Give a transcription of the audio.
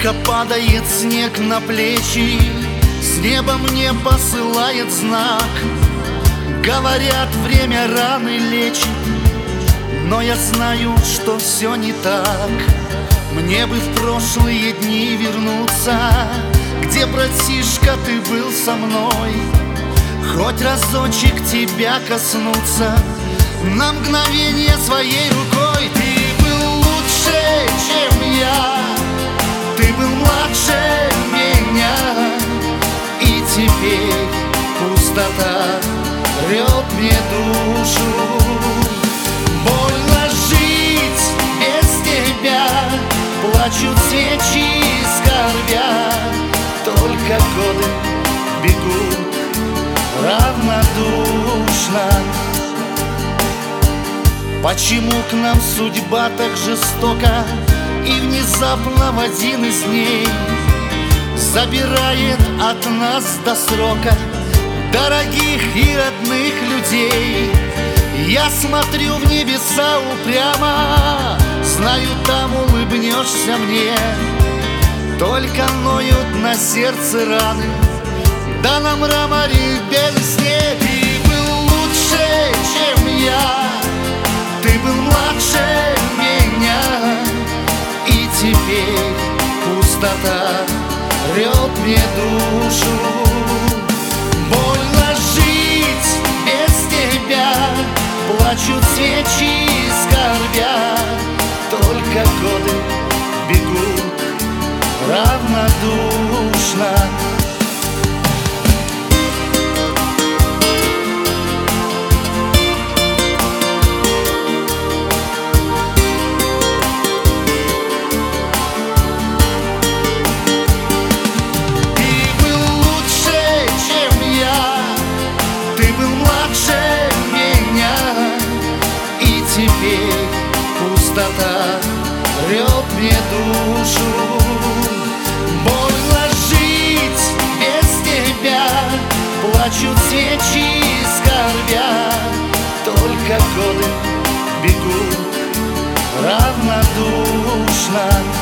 Тихо падает снег на плечи, с неба мне посылает знак. Говорят, время раны лечит, но я знаю, что все не так. Мне бы в прошлые дни вернуться, где, братишка, ты был со мной, хоть разочек тебя коснуться, на мгновение своей рукой. Ты был лучше, чем я, ты был младше меня, и теперь пустота рвет мне душу. Больно жить без тебя, плачут свечи, скорбя, только годы бегут равнодушно. Почему к нам судьба так жестока и внезапно в один из дней забирает от нас до срока дорогих и родных людей? Я смотрю в небеса упрямо, знаю, там улыбнешься мне. Только ноют на сердце раны, да на мраморе бездне. Ты был лучше, чем я, ты был младше меня, и теперь пустота рвет мне душу. Больно жить без тебя, плачут свечи, скорбя, только годы бегут равнодушно. Теперь пустота рвет мне душу. Больно жить без тебя, плачут свечи, скорбя, только годы бегут равнодушно.